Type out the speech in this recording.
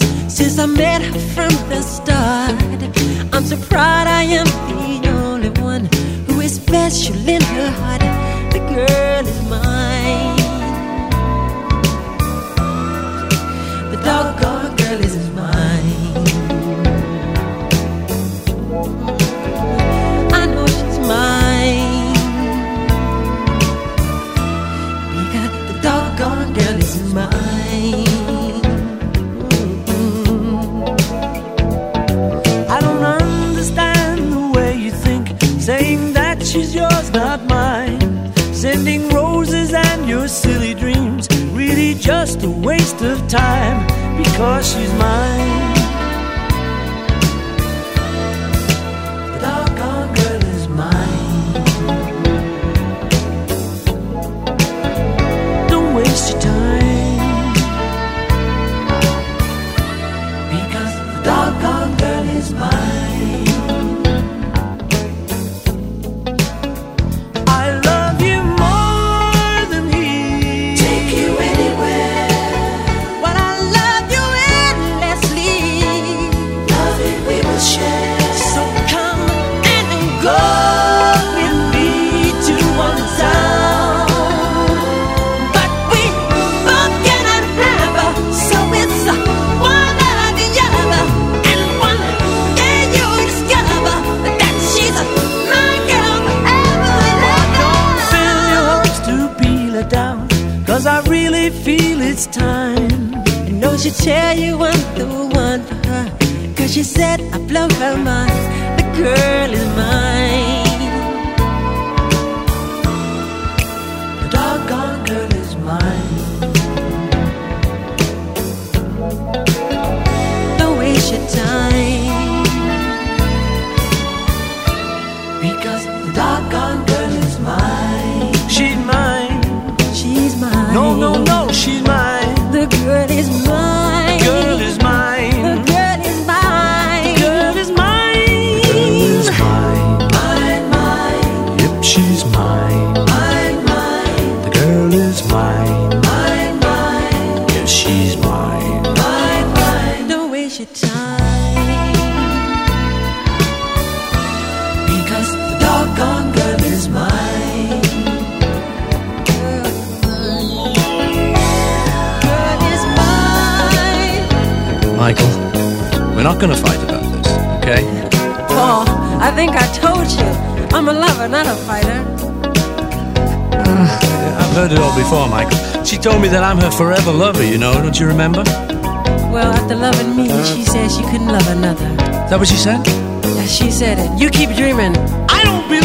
since I met her from the start. I'm so proud I am the only one who is special in her heart. The girl is mine. The doggone girl is mine. I know she's mine, because the doggone girl is mine. I don't understand the way you think, saying that she's yours, not mine. Sending roses and your silly dreams, really just a waste of time, because she's mine. The doggone girl is mine. Don't waste your time, because the doggone girl is mine. I love you more than he. Take you anywhere. But I love you endlessly. Love it we will share. So come and go with me to one town. But we both cannot have her, so it's one or the other. And one day you'll discover that she's my girl forever and ever. Fill your hopes to peel it down, 'cause I really feel it's time. You know she tell you I'm the one for her, 'cause she said I blow her mind. The girl is mine. The doggone girl is mine. Don't waste your time, Because the doggone girl is mine. She's mine. she's mine. No, no, no, she's mine. The girl is mine. Girl is The mine. girl is mine. Girl is mine. Girl is mine. Mine, mine, Yep, she's mine. mine, mine, The girl is mine. mine, mine, Yes, she's mine. mine, mine. Don't waste your time, Because the doggone girl is mine. girl is mine. Michael, we're not gonna fight about this, okay? Paul, I think I told you, I'm a lover, not a fighter. I've heard it all before, Michael. She told me that I'm her forever lover, you know, don't you remember? Well, after loving me, she said she couldn't love another. Is that what she said? Yeah, she said it. You keep dreaming. I don't believe